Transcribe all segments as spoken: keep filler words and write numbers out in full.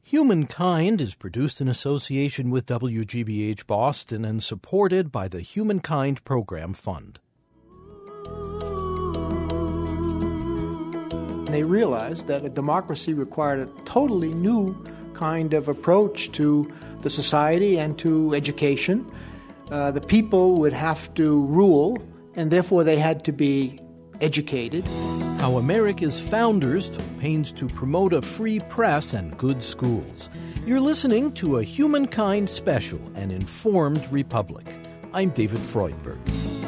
Humankind is produced in association with W G B H Boston and supported by the Humankind Program Fund. They realized that a democracy required a totally new kind of approach to the society and to education. Uh, the people would have to rule, and therefore they had to be educated. How America's founders took pains to promote a free press and good schools. You're listening to a Humankind special, An Informed Republic. I'm David Freudberg.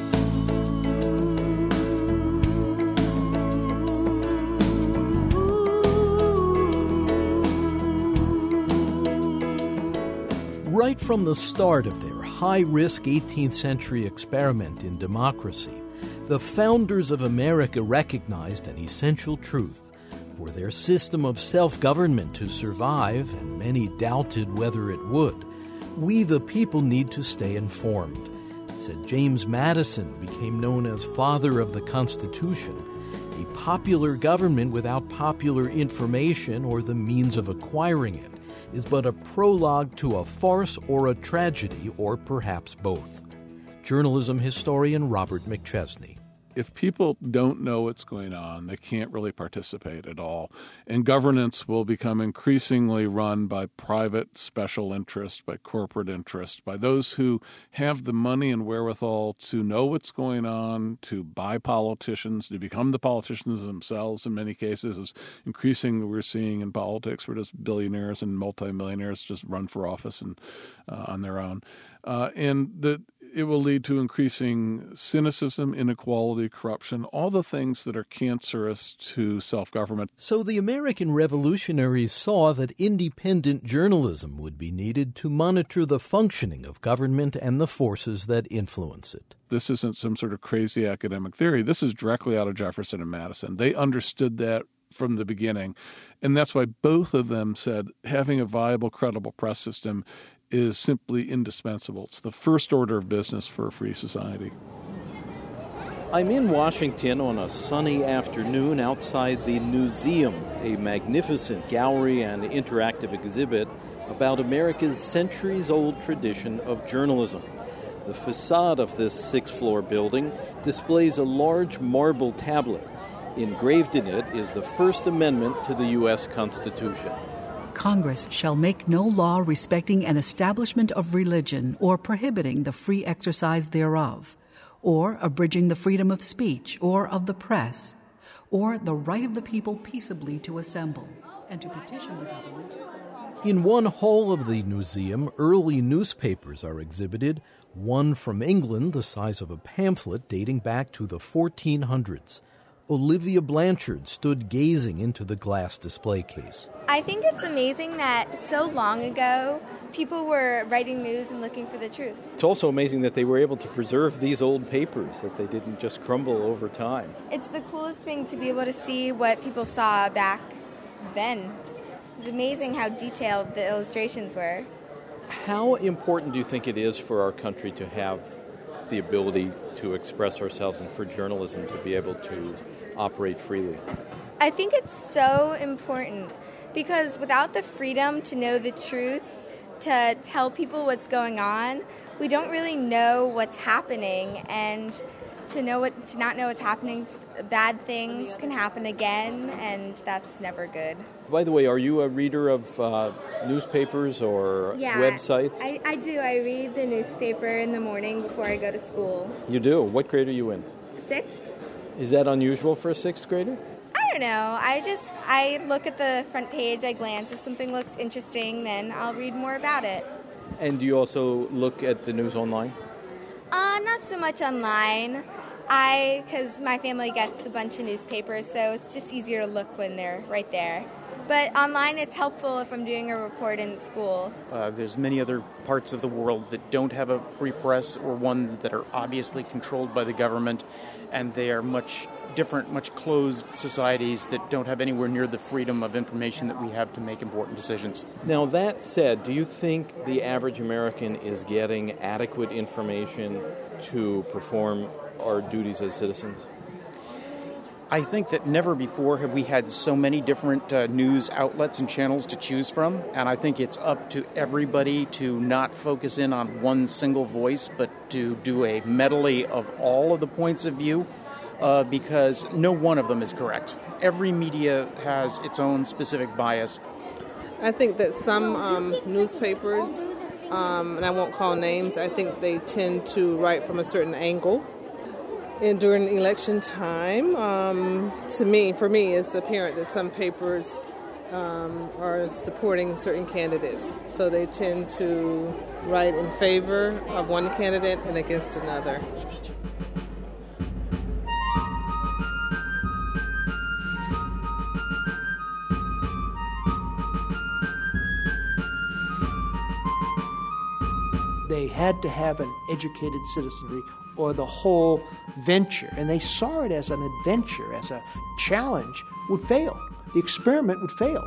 Right from the start of their high-risk eighteenth century experiment in democracy, the founders of America recognized an essential truth. For their system of self-government to survive, and many doubted whether it would, we the people need to stay informed, said James Madison, who became known as Father of the Constitution. A popular government without popular information or the means of acquiring it is but a prologue to a farce or a tragedy, or perhaps both. Journalism historian Robert McChesney. If people don't know what's going on, they can't really participate at all. And governance will become increasingly run by private special interest, by corporate interest, by those who have the money and wherewithal to know what's going on, to buy politicians, to become the politicians themselves in many cases. As increasingly we're seeing in politics, where just billionaires and multimillionaires just run for office and uh, on their own. Uh, and the It will lead to increasing cynicism, inequality, corruption, all the things that are cancerous to self-government. So the American revolutionaries saw that independent journalism would be needed to monitor the functioning of government and the forces that influence it. This isn't some sort of crazy academic theory. This is directly out of Jefferson and Madison. They understood that from the beginning. And that's why both of them said having a viable, credible press system is simply indispensable. It's the first order of business for a free society. I'm in Washington on a sunny afternoon outside the Newseum, a magnificent gallery and interactive exhibit about America's centuries-old tradition of journalism. The facade of this six-floor building displays a large marble tablet. Engraved in it is the First Amendment to the U S Constitution. Congress shall make no law respecting an establishment of religion or prohibiting the free exercise thereof, or abridging the freedom of speech or of the press, or the right of the people peaceably to assemble and to petition the government. In one hall of the Newseum, early newspapers are exhibited, one from England the size of a pamphlet dating back to the fourteen hundreds. Olivia Blanchard stood gazing into the glass display case. I think it's amazing that so long ago, people were writing news and looking for the truth. It's also amazing that they were able to preserve these old papers, that they didn't just crumble over time. It's the coolest thing to be able to see what people saw back then. It's amazing how detailed the illustrations were. How important do you think it is for our country to have the ability to express ourselves and for journalism to be able to operate freely? I think it's so important because without the freedom to know the truth, to tell people what's going on, we don't really know what's happening, and to know what to not know what's happening, bad things can happen again, and that's never good. By the way, are you a reader of uh, newspapers or yeah, websites? I, I do. I read the newspaper in the morning before I go to school. You do? What grade are you in? Sixth. Is that unusual for a sixth grader? I don't know. I just, I look at the front page, I glance. If something looks interesting, then I'll read more about it. And do you also look at the news online? Uh, not so much online. I, because my family gets a bunch of newspapers, so it's just easier to look when they're right there. But online, it's helpful if I'm doing a report in school. Uh, there's many other parts of the world that don't have a free press, or ones that are obviously controlled by the government, and they are much different, much closed societies that don't have anywhere near the freedom of information that we have to make important decisions. Now, that said, do you think the average American is getting adequate information to perform our duties as citizens? I think that never before have we had so many different uh, news outlets and channels to choose from, and I think it's up to everybody to not focus in on one single voice, but to do a medley of all of the points of view, uh, because no one of them is correct. Every media has its own specific bias. I think that some um, newspapers, um, and I won't call names, I think they tend to write from a certain angle. And during election time, um, to me, for me, it's apparent that some papers um, are supporting certain candidates. So they tend to write in favor of one candidate and against another. They had to have an educated citizenry, or the whole venture, and they saw it as an adventure, as a challenge, would fail. The experiment would fail.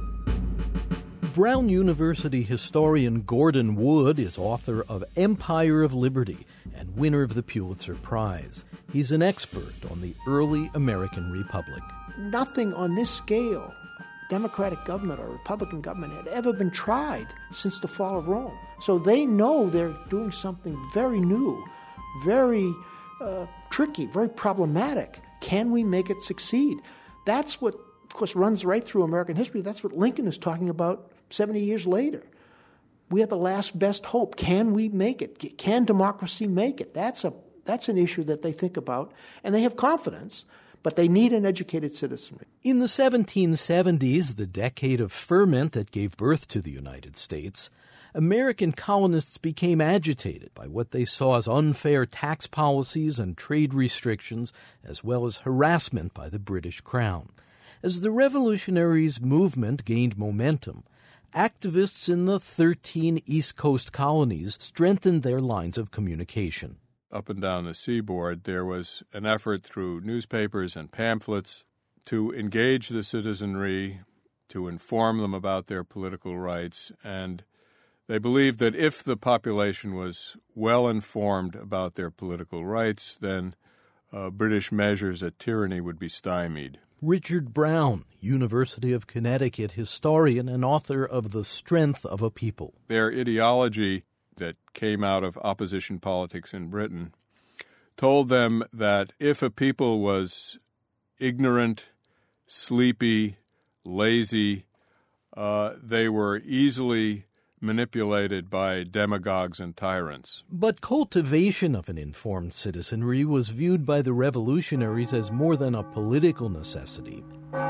Brown University historian Gordon Wood is author of Empire of Liberty and winner of the Pulitzer Prize. He's an expert on the early American Republic. Nothing on this scale, Democratic government or Republican government, had ever been tried since the fall of Rome. So they know they're doing something very new, very uh, tricky, very problematic. Can we make it succeed? That's what, of course, runs right through American history. That's what Lincoln is talking about seventy years later. We have the last best hope. Can we make it? Can democracy make it? That's a that's an issue that they think about, and they have confidence, but they need an educated citizenry. In the seventeen seventies, the decade of ferment that gave birth to the United States, American colonists became agitated by what they saw as unfair tax policies and trade restrictions, as well as harassment by the British Crown. As the revolutionaries' movement gained momentum, activists in the thirteen East Coast colonies strengthened their lines of communication. Up and down the seaboard, there was an effort through newspapers and pamphlets to engage the citizenry, to inform them about their political rights, and they believed that if the population was well informed about their political rights, then uh, British measures at tyranny would be stymied. Richard Brown, University of Connecticut historian and author of The Strength of a People. Their ideology that came out of opposition politics in Britain told them that if a people was ignorant, sleepy, lazy, uh, they were easily manipulated by demagogues and tyrants. But cultivation of an informed citizenry was viewed by the revolutionaries as more than a political necessity.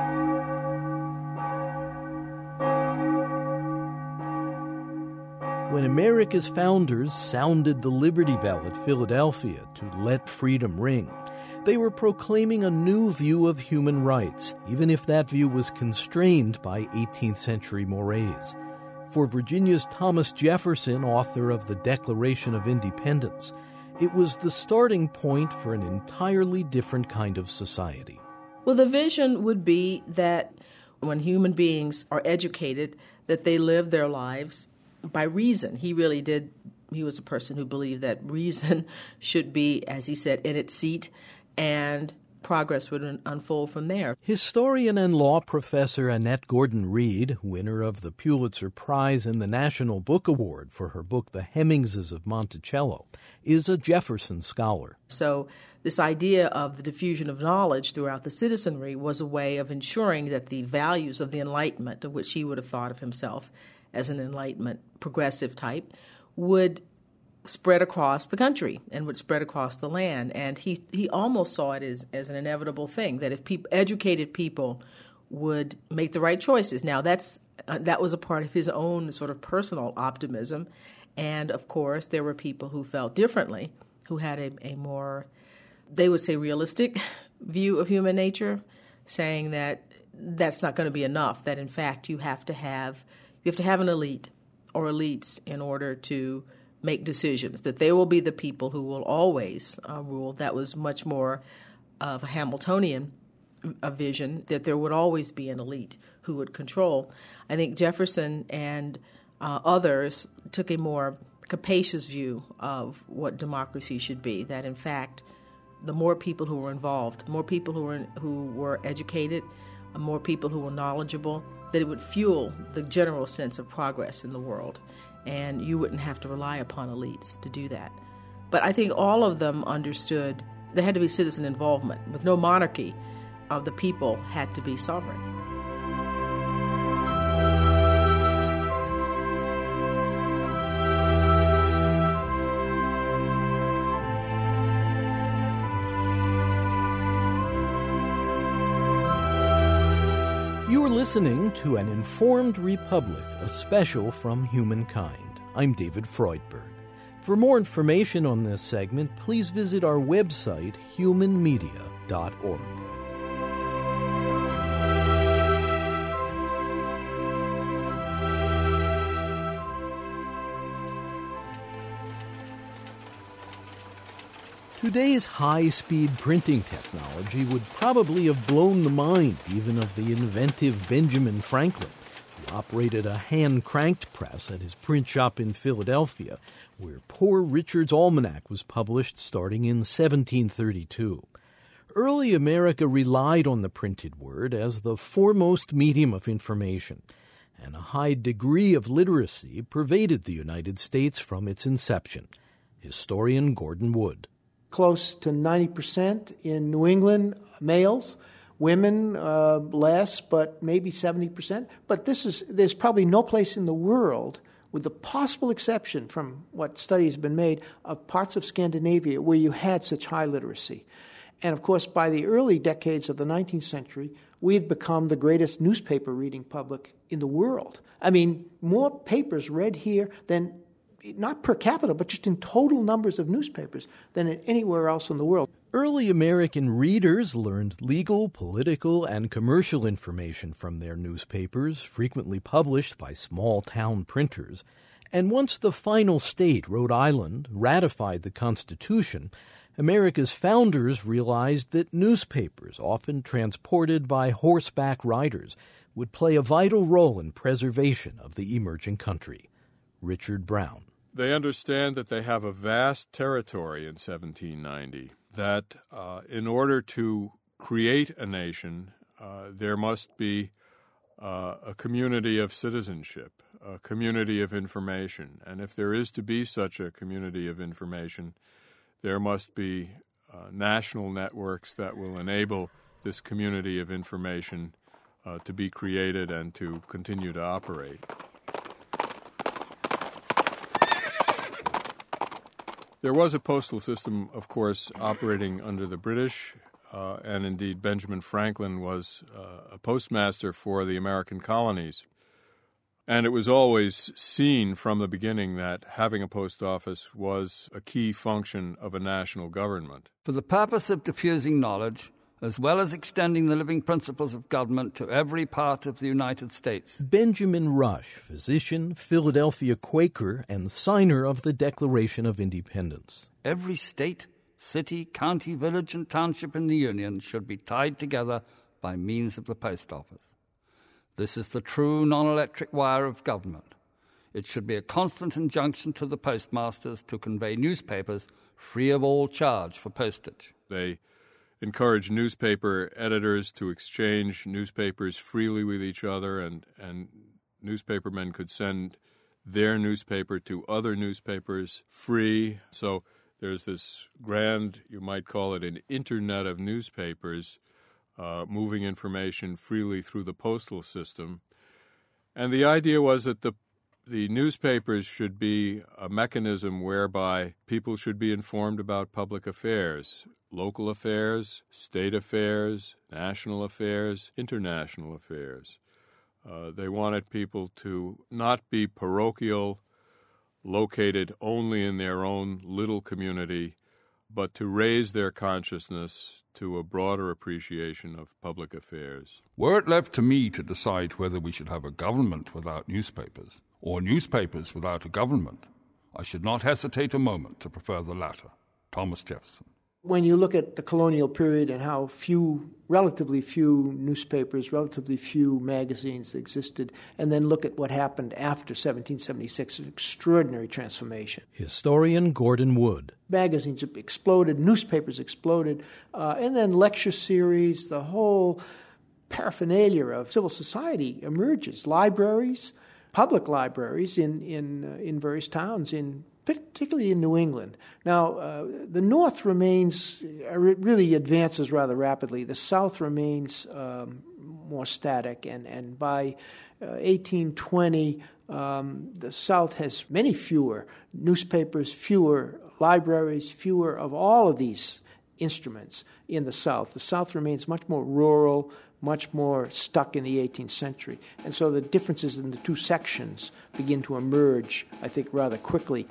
When America's founders sounded the Liberty Bell at Philadelphia to let freedom ring, they were proclaiming a new view of human rights, even if that view was constrained by eighteenth century mores. For Virginia's Thomas Jefferson, author of the Declaration of Independence, it was the starting point for an entirely different kind of society. Well, the vision would be that when human beings are educated, that they live their lives by reason. He really did, he was a person who believed that reason should be, as he said, in its seat, and progress would unfold from there. Historian and law professor Annette Gordon-Reed, winner of the Pulitzer Prize and the National Book Award for her book The Hemmingses of Monticello, is a Jefferson scholar. So this idea of the diffusion of knowledge throughout the citizenry was a way of ensuring that the values of the Enlightenment, of which he would have thought of himself as an Enlightenment progressive type, would spread across the country and would spread across the land. And he, he almost saw it as, as an inevitable thing, that if peop- educated people would make the right choices. Now, that's uh, that was a part of his own sort of personal optimism. And, of course, there were people who felt differently, who had a, a more, they would say, realistic view of human nature, saying that that's not going to be enough, that, in fact, you have to have you have to have an elite or elites in order to make decisions, that they will be the people who will always uh, rule. That was much more of a Hamiltonian a vision, that there would always be an elite who would control. I think Jefferson and uh, others took a more capacious view of what democracy should be, that in fact the more people who were involved, more people who were who were educated, more people who were knowledgeable, that it would fuel the general sense of progress in the world, and you wouldn't have to rely upon elites to do that. But I think all of them understood there had to be citizen involvement. With no monarchy, uh, the people had to be sovereign. You're listening to An Informed Republic, a special from Humankind. I'm David Freudberg. For more information on this segment, please visit our website, human media dot org. Today's high-speed printing technology would probably have blown the mind even of the inventive Benjamin Franklin, who operated a hand-cranked press at his print shop in Philadelphia, where Poor Richard's Almanac was published starting in seventeen thirty-two. Early America relied on the printed word as the foremost medium of information, and a high degree of literacy pervaded the United States from its inception. Historian Gordon Wood. Close to ninety percent in New England, males. Women, uh, less, but maybe seventy percent. But this is there's probably no place in the world, with the possible exception from what studies have been made, of parts of Scandinavia where you had such high literacy. And, of course, by the early decades of the nineteenth century, we had become the greatest newspaper reading public in the world. I mean, more papers read here than, not per capita, but just in total numbers of newspapers than anywhere else in the world. Early American readers learned legal, political, and commercial information from their newspapers, frequently published by small-town printers. And once the final state, Rhode Island, ratified the Constitution, America's founders realized that newspapers, often transported by horseback riders, would play a vital role in preservation of the emerging country. Richard Brown. They understand that they have a vast territory in seventeen ninety, that uh, in order to create a nation, uh, there must be uh, a community of citizenship, a community of information. And if there is to be such a community of information, there must be uh, national networks that will enable this community of information uh, to be created and to continue to operate. There was a postal system, of course, operating under the British, uh, and indeed Benjamin Franklin was uh, a postmaster for the American colonies. And it was always seen from the beginning that having a post office was a key function of a national government. For the purpose of diffusing knowledge, as well as extending the living principles of government to every part of the United States. Benjamin Rush, physician, Philadelphia Quaker, and signer of the Declaration of Independence. Every state, city, county, village, and township in the Union should be tied together by means of the post office. This is the true non-electric wire of government. It should be a constant injunction to the postmasters to convey newspapers free of all charge for postage. They encourage newspaper editors to exchange newspapers freely with each other, and, and newspapermen could send their newspaper to other newspapers free. So there's this grand, you might call it an internet of newspapers, uh, moving information freely through the postal system. And the idea was that the The newspapers should be a mechanism whereby people should be informed about public affairs, local affairs, state affairs, national affairs, international affairs. Uh, they wanted people to not be parochial, located only in their own little community, but to raise their consciousness to a broader appreciation of public affairs. Were it left to me to decide whether we should have a government without newspapers, or newspapers without a government, I should not hesitate a moment to prefer the latter. Thomas Jefferson. When you look at the colonial period and how few, relatively few newspapers, relatively few magazines existed, and then look at what happened after seventeen seventy-six, an extraordinary transformation. Historian Gordon Wood. Magazines exploded, newspapers exploded, uh, and then lecture series, the whole paraphernalia of civil society emerges. Libraries, public libraries in, in, uh, in various towns in particularly in New England. Now, uh, the North remains, uh, really advances rather rapidly. The South remains um, more static, and, and by uh, eighteen twenty, um, the South has many fewer newspapers, fewer libraries, fewer of all of these instruments in the South. The South remains much more rural, much more stuck in the eighteenth century. And so the differences in the two sections begin to emerge, I think, rather quickly.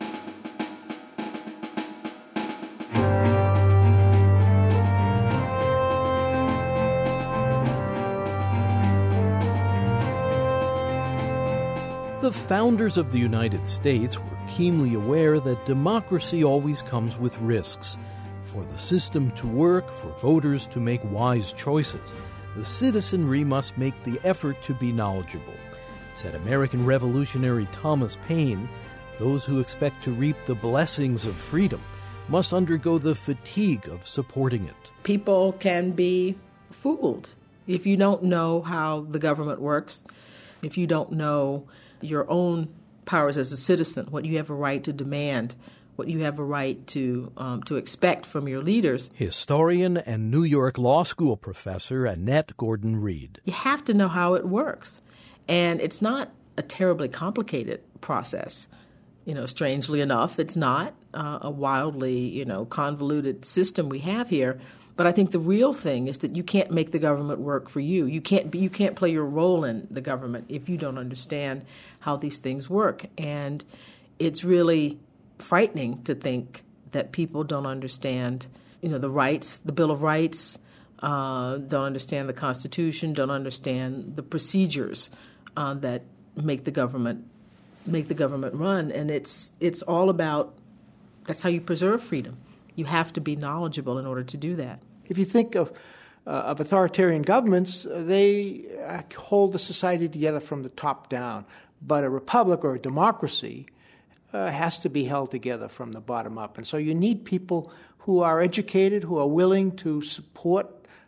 The founders of the United States were keenly aware that democracy always comes with risks. For the system to work, for voters to make wise choices, the citizenry must make the effort to be knowledgeable. Said American revolutionary Thomas Paine, those who expect to reap the blessings of freedom must undergo the fatigue of supporting it. People can be fooled if you don't know how the government works, if you don't know your own powers as a citizen, what you have a right to demand, what you have a right to um, to expect from your leaders. Historian and New York Law School professor Annette Gordon-Reed. You have to know how it works. And it's not a terribly complicated process. You know, strangely enough, it's not uh, a wildly, you know, convoluted system we have here. But I think the real thing is that you can't make the government work for you. You can't be, you can't play your role in the government if you don't understand how these things work. And it's really frightening to think that people don't understand, you know, the rights, the Bill of Rights, uh, don't understand the Constitution, don't understand the procedures uh, that make the government make the government run. And it's it's all about, that's how you preserve freedom. You have to be knowledgeable in order to do that. If you think of uh, of authoritarian governments, uh, they uh, hold the society together from the top down. But a republic or a democracy uh, has to be held together from the bottom up. And so you need people who are educated, who are willing to support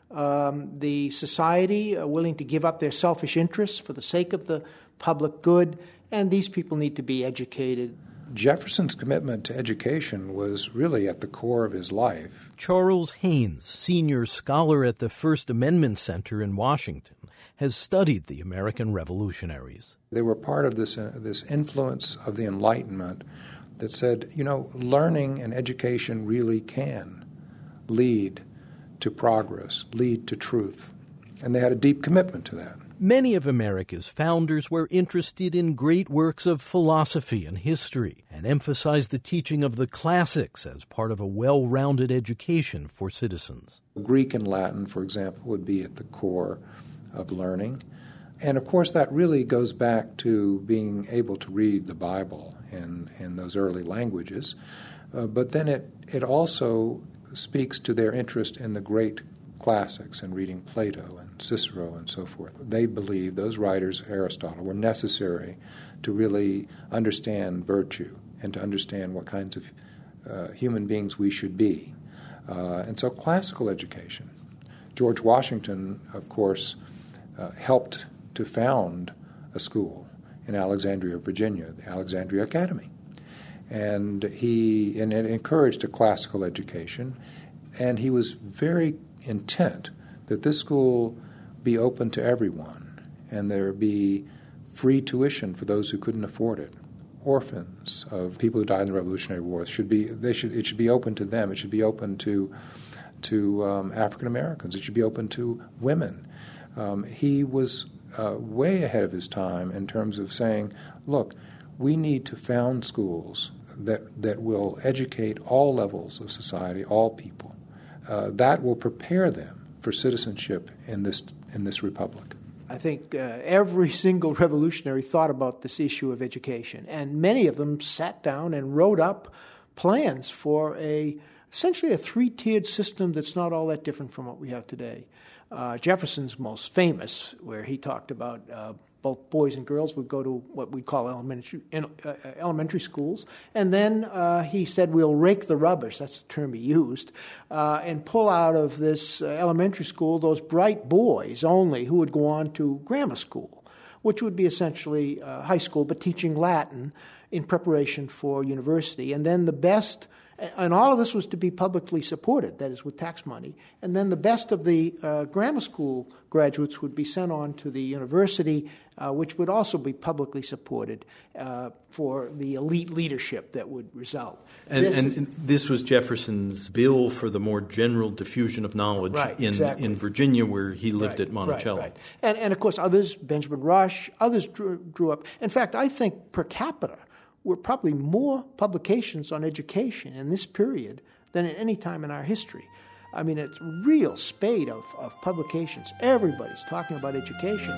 um, the society, are willing to give up their selfish interests for the sake of the public good. And these people need to be educated. Jefferson's commitment to education was really at the core of his life. Charles Haynes, senior scholar at the First Amendment Center in Washington, has studied the American revolutionaries. They were part of this uh, this influence of the Enlightenment that said, you know, learning and education really can lead to progress, lead to truth. And they had a deep commitment to that. Many of America's founders were interested in great works of philosophy and history and emphasized the teaching of the classics as part of a well-rounded education for citizens. Greek and Latin, for example, would be at the core of learning. And, of course, that really goes back to being able to read the Bible in, in those early languages. Uh, but then it, it also speaks to their interest in the great classics and reading Plato and Cicero and so forth. They believed, those writers, Aristotle, were necessary to really understand virtue and to understand what kinds of uh, human beings we should be. Uh, and so classical education. George Washington, of course, uh, helped to found a school in Alexandria, Virginia, the Alexandria Academy. And he and it encouraged a classical education, and he was very intent that this school be open to everyone and there be free tuition for those who couldn't afford it. Orphans of people who died in the Revolutionary War should be they should it should be open to them. It should be open to to um, African Americans. It should be open to women. Um, he was uh, way ahead of his time in terms of saying, look, we need to found schools that that will educate all levels of society, all people. Uh, that will prepare them for citizenship in this in this republic. I think uh, every single revolutionary thought about this issue of education, and many of them sat down and wrote up plans for a essentially a three-tiered system that's not all that different from what we have today. Uh, Jefferson's most famous, where he talked about uh, both boys and girls would go to what we call elementary uh, elementary schools, and then uh, he said we'll rake the rubbish, that's the term he used, uh, and pull out of this uh, elementary school those bright boys only who would go on to grammar school, which would be essentially uh, high school but teaching Latin in preparation for university. And then the best, and all of this was to be publicly supported, that is with tax money, and then the best of the uh, grammar school graduates would be sent on to the university, uh, which would also be publicly supported uh, for the elite leadership that would result. And this, and, is, and this was Jefferson's bill for the more general diffusion of knowledge right, in, exactly. in Virginia, where he lived right, at Monticello. Right, right. And, and, of course, others, Benjamin Rush, others drew, drew up. In fact, I think per capita, were probably more publications on education in this period than at any time in our history. I mean, it's a real spate of, of publications. Everybody's talking about education.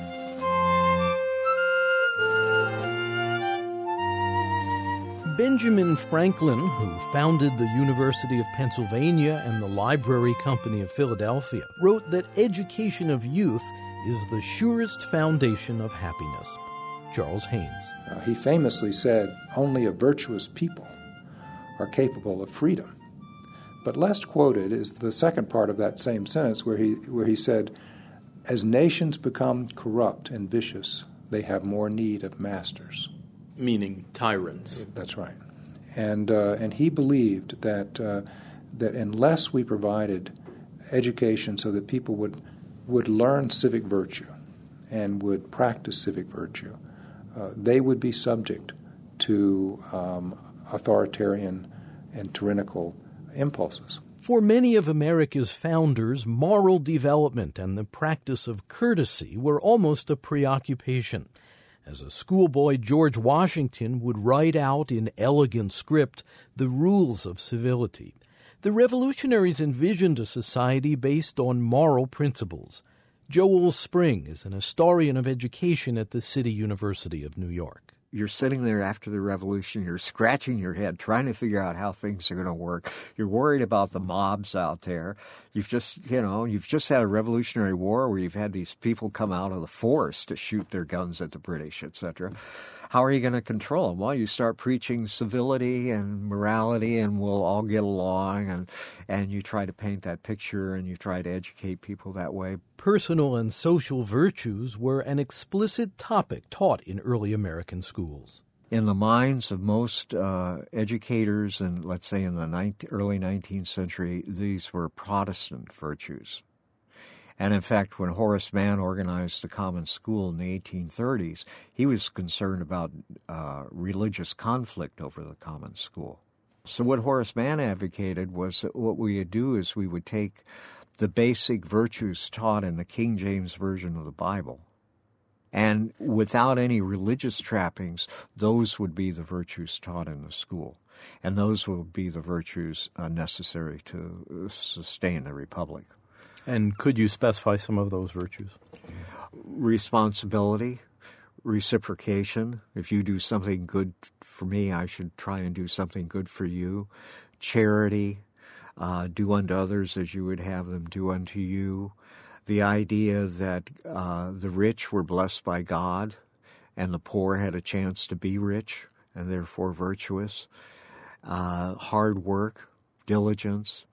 Benjamin Franklin, who founded the University of Pennsylvania and the Library Company of Philadelphia, wrote that education of youth is the surest foundation of happiness. Charles Haynes. Uh, he famously said, only a virtuous people are capable of freedom. But less quoted is the second part of that same sentence where he, where he said, as nations become corrupt and vicious, they have more need of masters. Meaning tyrants. That's right. And, uh, and he believed that, uh, that unless we provided education so that people would, would learn civic virtue and would practice civic virtue, Uh, they would be subject to um, authoritarian and tyrannical impulses. For many of America's founders, moral development and the practice of courtesy were almost a preoccupation. As a schoolboy, George Washington would write out in elegant script the rules of civility. The revolutionaries envisioned a society based on moral principles. Joel Spring is an historian of education at the City University of New York. You're sitting there after the revolution, you're scratching your head, trying to figure out how things are going to work. You're worried about the mobs out there. You've just, you know, you've just had a Revolutionary War where you've had these people come out of the forest to shoot their guns at the British, et cetera. How are you going to control them? Well, you start preaching civility and morality and we'll all get along, and, and you try to paint that picture and you try to educate people that way. Personal and social virtues were an explicit topic taught in early American schools. In the minds of most uh, educators, and let's say in the nineteenth, early nineteenth century, these were Protestant virtues. And in fact, when Horace Mann organized the Common School in the eighteen thirties, he was concerned about uh, religious conflict over the Common School. So what Horace Mann advocated was that what we would do is we would take the basic virtues taught in the King James Version of the Bible, and without any religious trappings, those would be the virtues taught in the school. And those would be the virtues uh, necessary to sustain the Republic. And could you specify some of those virtues? Responsibility, reciprocation. If you do something good for me, I should try and do something good for you. Charity, uh, do unto others as you would have them do unto you. The idea that uh, the rich were blessed by God and the poor had a chance to be rich and therefore virtuous. Uh, hard work, diligence.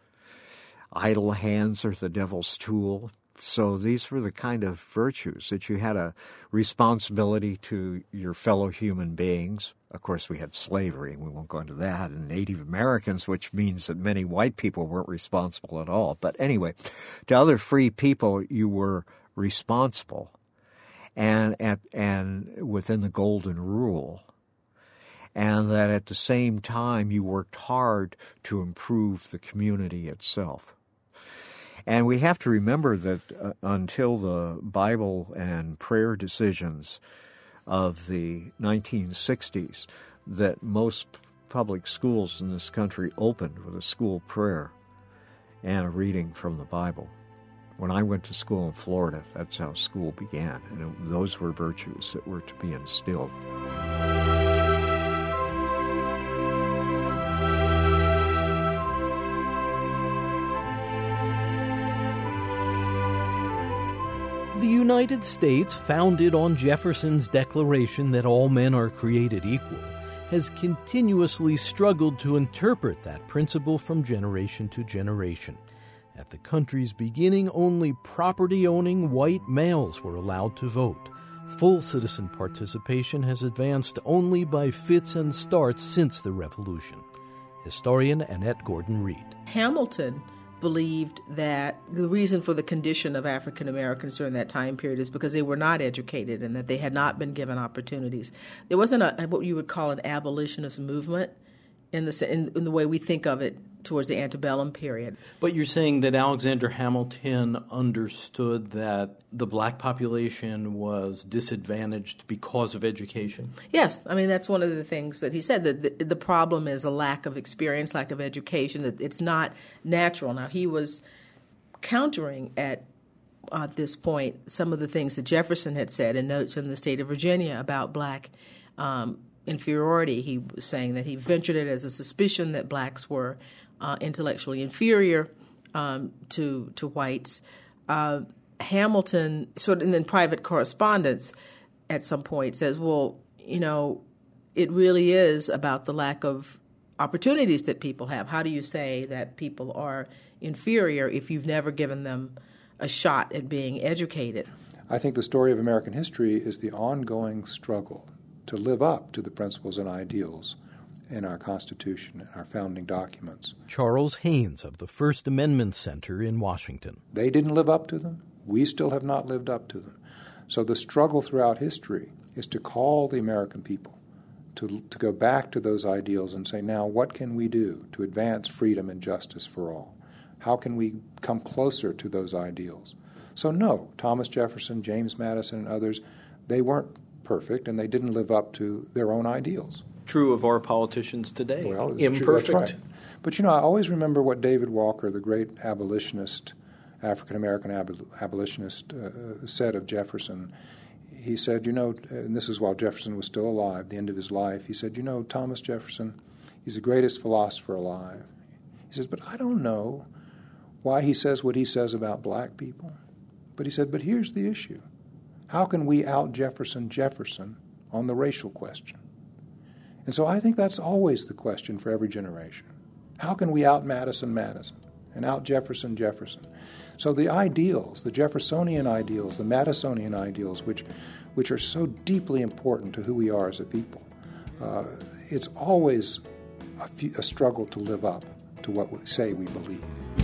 Idle hands are the devil's tool. So these were the kind of virtues that you had a responsibility to your fellow human beings. Of course, we had slavery, and we won't go into that, and Native Americans, which means that many white people weren't responsible at all. But anyway, to other free people, you were responsible and at, and within the golden rule. And that at the same time, you worked hard to improve the community itself. And we have to remember that uh, until the Bible and prayer decisions of the nineteen sixties, that most public schools in this country opened with a school prayer and a reading from the Bible. When I went to school in Florida, that's how school began, and it, those were virtues that were to be instilled. United States, founded on Jefferson's declaration that all men are created equal, has continuously struggled to interpret that principle from generation to generation. At the country's beginning, only property-owning white males were allowed to vote. Full citizen participation has advanced only by fits and starts since the Revolution. Historian Annette Gordon-Reed. Hamilton believed that the reason for the condition of African Americans during that time period is because they were not educated and that they had not been given opportunities. There wasn't a, what you would call an abolitionist movement in the in, in the way we think of it towards the antebellum period. But you're saying that Alexander Hamilton understood that the black population was disadvantaged because of education? Yes. I mean, that's one of the things that he said, that the, the problem is a lack of experience, lack of education, that it's not natural. Now, he was countering at uh, this point some of the things that Jefferson had said in Notes in the State of Virginia about black um, inferiority. He was saying that he ventured it as a suspicion that blacks were uh, intellectually inferior um, to to whites. Uh, Hamilton, sort of in private correspondence at some point, says, well, you know, it really is about the lack of opportunities that people have. How do you say that people are inferior if you've never given them a shot at being educated? I think the story of American history is the ongoing struggle to live up to the principles and ideals in our Constitution and our founding documents. Charles Haynes of the First Amendment Center in Washington. They didn't live up to them. We still have not lived up to them. So the struggle throughout history is to call the American people to, to go back to those ideals and say, now, what can we do to advance freedom and justice for all? How can we come closer to those ideals? So no, Thomas Jefferson, James Madison, and others, they weren't perfect, and they didn't live up to their own ideals. True of our politicians today. Well, it's imperfect. True, that's right. But, you know, I always remember what David Walker, the great abolitionist, African-American ab- abolitionist, uh, said of Jefferson. He said, you know, and this is while Jefferson was still alive, the end of his life, he said, you know, Thomas Jefferson, he's the greatest philosopher alive. He says, but I don't know why he says what he says about black people. But he said, but here's the issue. How can we out-Jefferson Jefferson on the racial question? And so I think that's always the question for every generation. How can we out-Madison Madison and out-Jefferson Jefferson? So the ideals, the Jeffersonian ideals, the Madisonian ideals, which, which are so deeply important to who we are as a people, uh, it's always a, few, a struggle to live up to what we say we believe.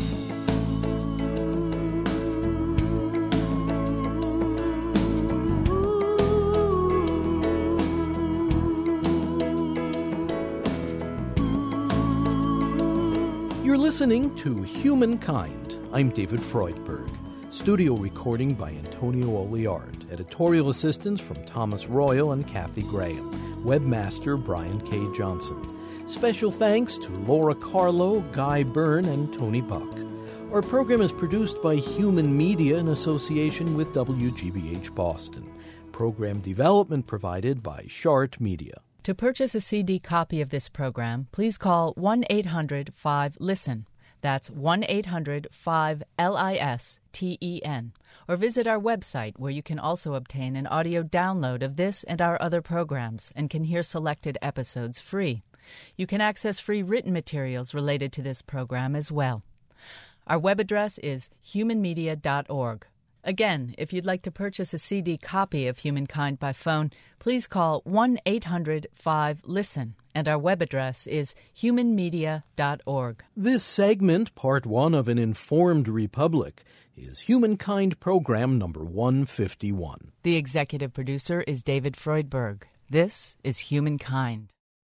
You're listening to Humankind. I'm David Freudberg. Studio recording by Antonio Oliard. Editorial assistance from Thomas Royal and Kathy Graham. Webmaster Brian K. Johnson. Special thanks to Laura Carlo, Guy Byrne, and Tony Buck. Our program is produced by Human Media in association with W G B H Boston. Program development provided by Shart Media. To purchase a C D copy of this program, please call one eight hundred five LISTEN. That's one eight hundred five L I S T E N. Or visit our website, where you can also obtain an audio download of this and our other programs and can hear selected episodes free. You can access free written materials related to this program as well. Our web address is human media dot org. Again, if you'd like to purchase a C D copy of Humankind by phone, please call one eight hundred five LISTEN, and our web address is human media dot org. This segment, part one of An Informed Republic, is Humankind Program number one fifty-one. The executive producer is David Freudberg. This is Humankind.